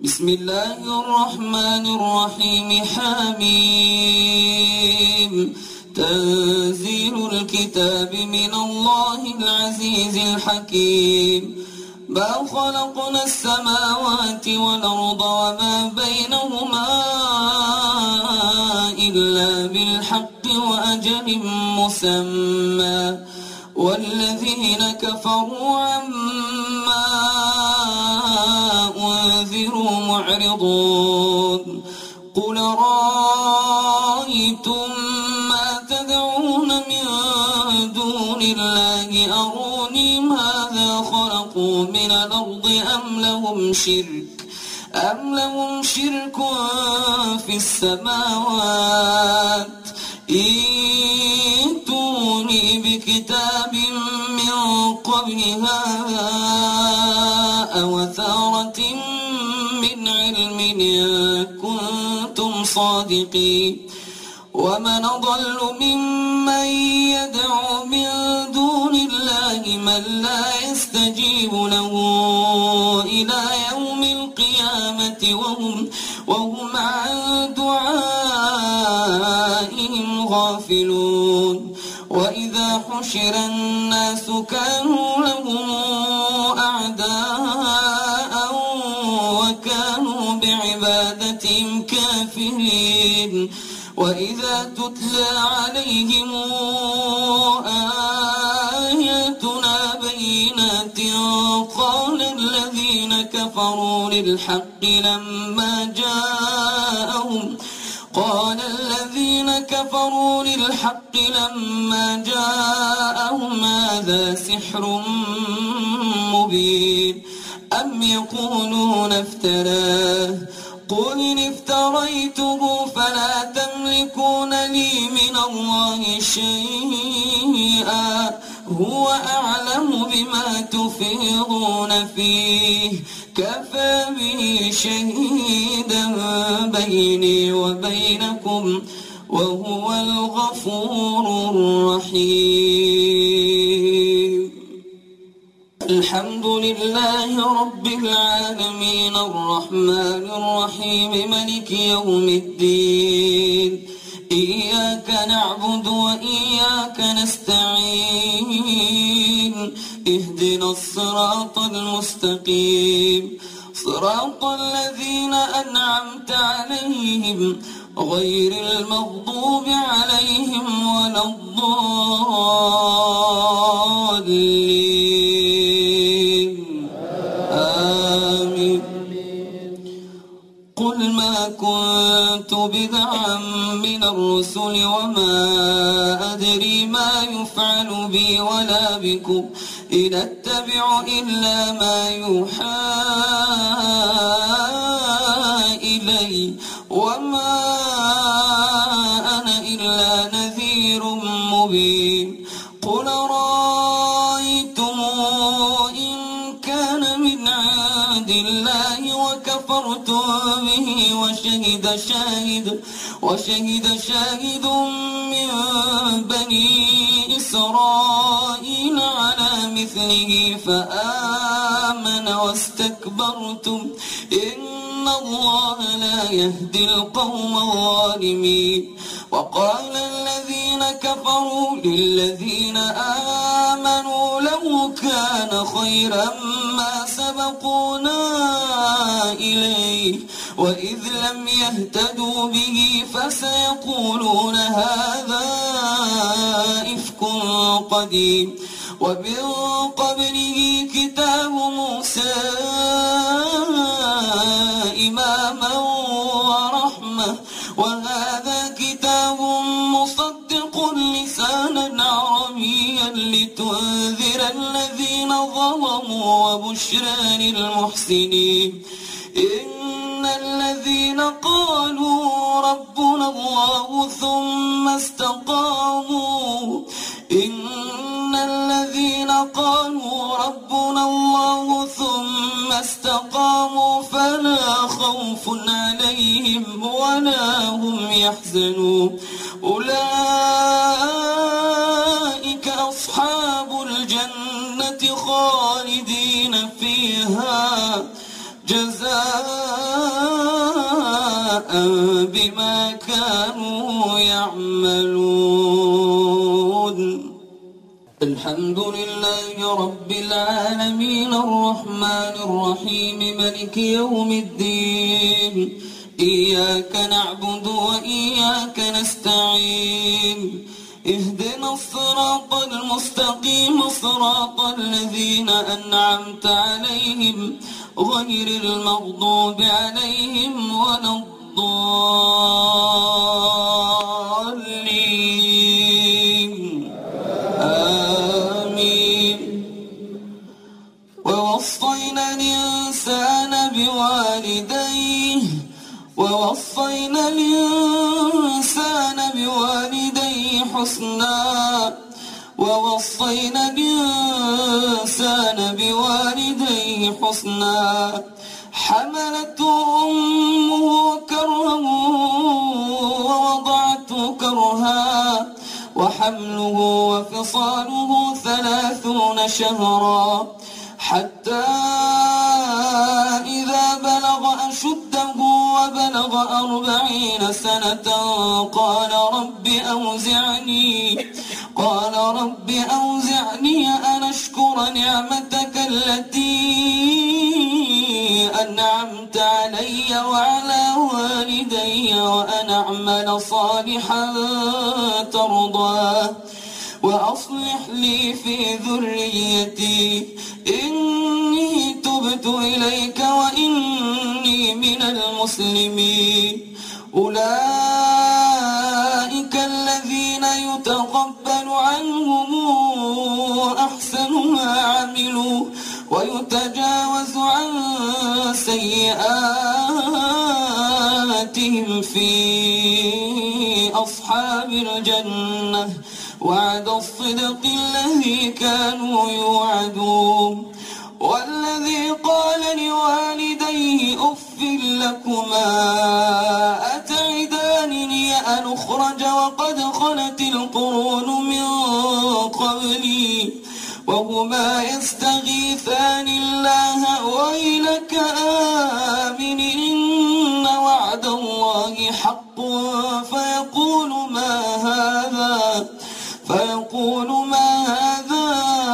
بسم الله الرحمن الرحيم حميم تنزيل الكتاب من الله العزيز الحكيم ما خلقنا السماوات والأرض وما بينهما إلا بالحق وأجل مسمى والذين كفروا عما أنذروا معرضون قل رأيتم ما تدعون من دون الله أروني ماذا خلقوا من الأرض أم لهم شرك في السماوات ائتوني بكتاب من قبل هذا أو أثارة من علم إن كنتم صادقين ومن أضل ممن يدعو من دون الله من لا يستجيب له إلى يوم القيامة وهم عن دعائهم غافلون وإذا حشر الناس كانوا لهم أعداء وكانوا بعبادتهم كافرين وإذا تتلى عليهم آياتنا بينات قال الذين كفروا للحق لما جاءهم هذا سحر مبين أم يقولون افتراه قل إن افتريته فلا تملكون لي من الله شيئا هو أعلم بما تفيضون فيه كفى به شهيدا بيني وبينكم وهو الغفور الرحيم الحمد لله رب العالمين الرحمن الرحيم ملك يوم الدين إياك نعبد وإياك نستعين اهدنا الصراط المستقيم صراط الذين أنعمت عليهم غير المغضوب عليهم ولا الضالين آمين قل ما كنت بدعا من الرسل وما أدري ما يفعل بي ولا بكم إن أتبع إلا ما يوحى إلي وما أنا إلا نذير مبين قل رأيتم إن كان من عند الله وكفرتم به وشهد شاهد من بني إسرائيل على مثله فآمن واستكبرتم إن الله لا يهدي القوم الظالمين وقال الذين كفروا للذين آمنوا لو كان خيرا ما سبقونا إليه وإذ لم يهتدوا به فسيقولون هذا إفك قديم ومن قبله كتاب موسى إماما ورحمة وهذا كتاب مصدق لسانا عربيا لتنذر الذين ظلموا وبشرى للمحسنين إن الذين قالوا ربنا الله ثم استقاموا فلا خوف عليهم ولا هم يحزنون أولئك أصحاب الجنة خالدين فيها جزاء بما كانوا يعملون. الحمد لله رب العالمين الرحمن الرحيم مالك يوم الدين. إياك نعبد وإياك نستعين. اهدنا الصراط المستقيم صراط الذين أنعمت عليهم غير المغضوب عليهم ولا الضالين. آمين. ووصينا الإنسان بوالديه حسنا حملته أمه كرها ووضعته كرها وحمله وفصاله 30 شهرا حتى إذا بلغ أشده وبلغ 40 سنة قال رب أوزعني أن أشكر نعمتك التي أنعمت علي وعلى والدي وأن أعمل صالحا ترضاه وأصلح لي في ذريتي إني تبت إليك وإني من المسلمين. أولئك الذين يتقبل عنهم أحسن ما عملوا ويتجاوز عن سيئاتهم في أصحاب الجنة وعد الصدق الذي كانوا يوعدون. والذي قال لوالديه أف لكما أتعدانني أن أخرج وقد خلت القرون من قبلي وهما يستغيثان الله ويلك آمن إن وعد الله حق فيقول ما هذا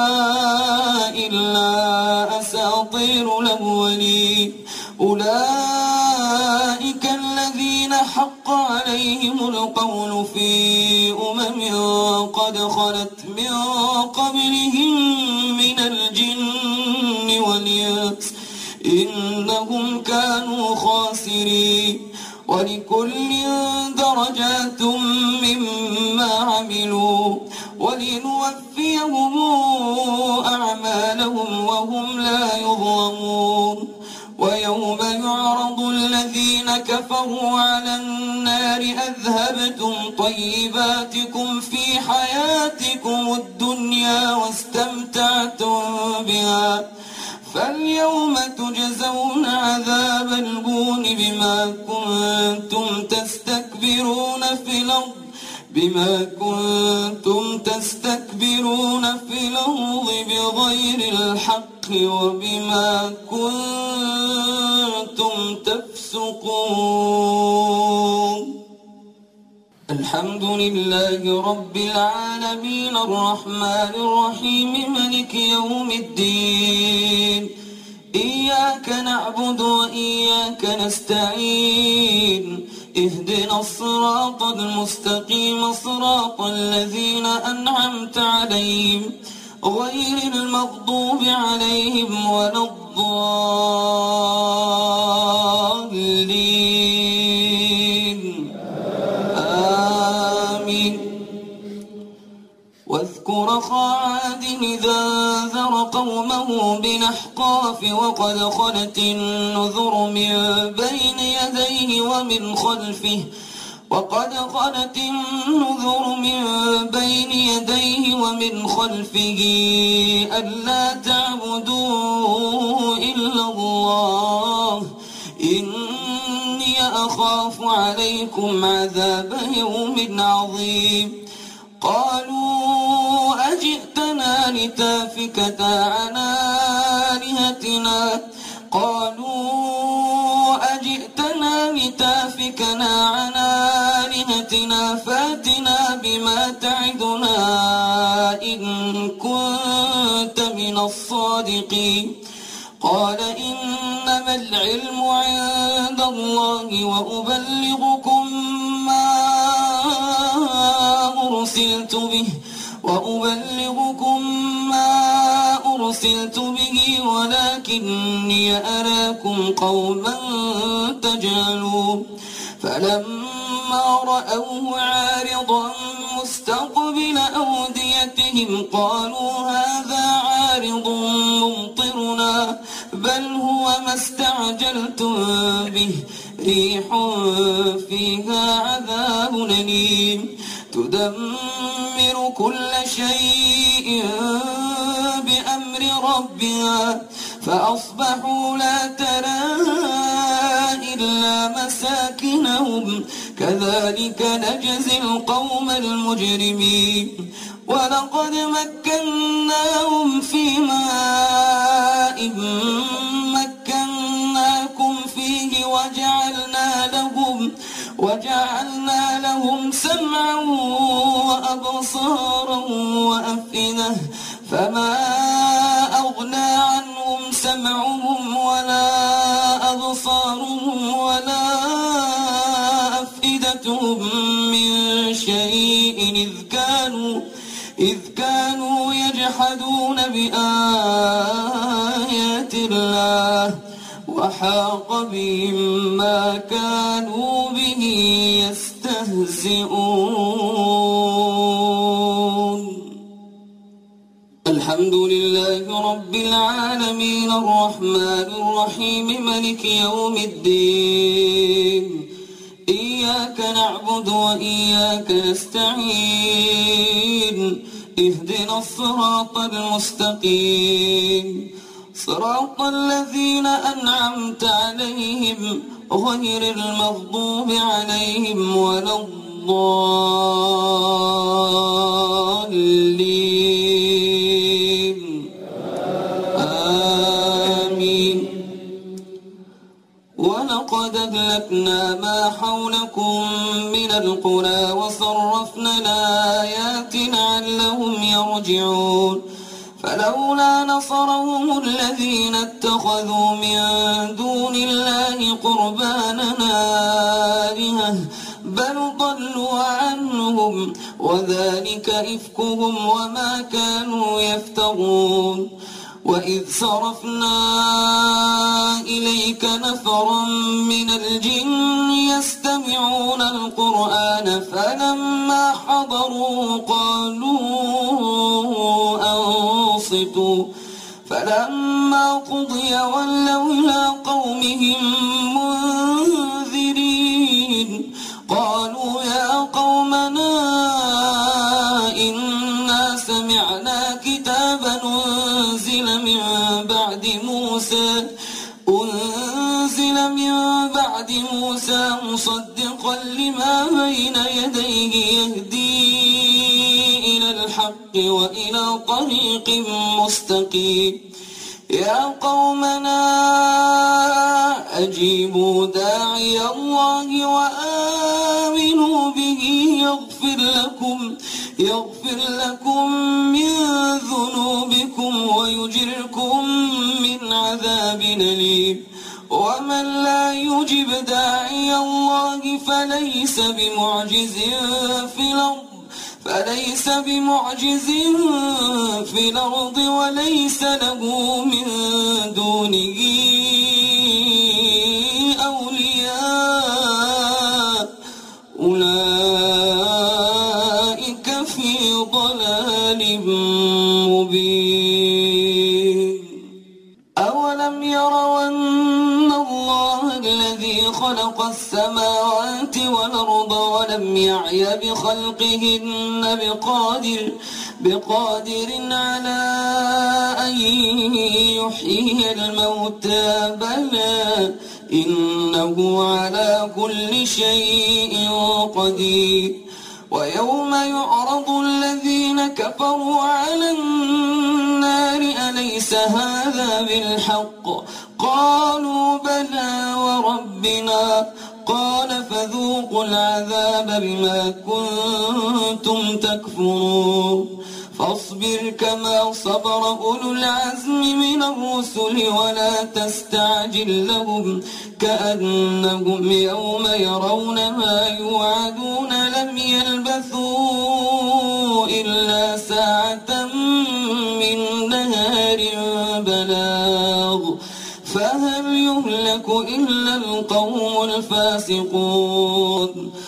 إلا أساطير الأولين. أولئك الذين حق عليهم القول في قد خلت من قبلهم من الجن والإنس إنهم كانوا خاسرين. ولكل درجات مما عملوا ولنوفيهم أعمالهم وهم لا يظلمون. ويوم يعرض الذين كفروا على النار أذهبتم طيباتكم في حياتكم الدنيا واستمتعتم بها فاليوم تجزون عذاب الهون بما كنتم تستكبرون في الأرض بغير الحق وبما كنتم تفسقون. الحمد لله رب العالمين الرحمن الرحيم مالك يوم الدين. إياك نعبد وإياك نستعين. اهدنا الصراط المستقيم صراط الذين أنعمت عليهم غير المغضوب عليهم ولا الضالين. آمين. واذكر أخا عاد إذا أنذر قومه بالأحقاف وقد خلت النذر من بين يديه ومن خلفه ألا تعبدوا إلا الله إني أخاف عليكم عذاب يوم عظيم. قالوا أجئتنا لتافكنا عن آلهتنا لتافكنا عن آلهتنا فاتنا بما تعدنا إن كنت من الصادقين قال إنما العلم عند الله وأبلغكم ما أرسلت به ولكني أراكم قوما تجهلون فلما رأوه عارضا مستقبل أوديتهم قالوا هذا عارض ممطرنا بل هو ما استعجلتم به ريح فيها عذاب أليم تدمر كل شيء بأمر ربها فأصبحوا لا ترى إلا مساكنهم كذلك نجزي القوم المجرمين ولقد مكناهم في ماء مكناكم فيه وجعلنا لهم سمعا وأبصارا وأفئدة فما أغنى عنهم سمعهم ولا أبصارهم ولا أفئدتهم من شيء إذ كانوا يجحدون بآيات الله وحاق بهم ما كانوا به يستهزئون الحمد لله رب العالمين الرحمن الرحيم ملك يوم الدين إياك نعبد وإياك نستعين اهدنا الصراط المستقيم صراط الذين أنعمت عليهم غير المغضوب عليهم ولا الضالين آمين ولقد أهلكنا ما حولكم من القرى وصرفنا الآيات لعلهم يرجعون فلولا نصرهم الذين اتخذوا من دون الله قربانا آلهة بل ضلوا عنهم وذلك إفكهم وما كانوا يفترون وإذ صرفنا إليك نفرا من الجن يستمعون القرآن فلما حضروا قالوا أنصتوا فلما قضي ولوا إلى قومهم منذرين قالوا يا قومنا إنا سمعنا كتابا أنزل من بعد موسى مصدقا لما بين يديه يهدي إلى الحق وإلى طريق مستقيم يا قومنا أجيبوا داعي الله وآمنوا به يغفر لكم من ذنوبكم ويجركم من عذاب أليم ومن لا يجب داعي الله فليس بمعجز في الأرض وليس له من دونه أولياء أولئك في ضلال مبين أولم يروا أن الله الذي خلق السماوات والأرض ولم يعي بخلقهن بقادر على أن يحيي الموتى بلى إنه على كل شيء قدير ويوم يعرض الذين كفروا على النار أليس هذا بالحق قالوا بلى وربنا قال فذوقوا العذاب بما كنتم تكفرون فاصبر كما صبر أولو العزم من الرسل ولا تستعجل لهم كأنهم يوم يرون ما يوعدون لم يلبثوا إلا ساعة من نهار بلاغ فهل يهلك إلا القوم الفاسقون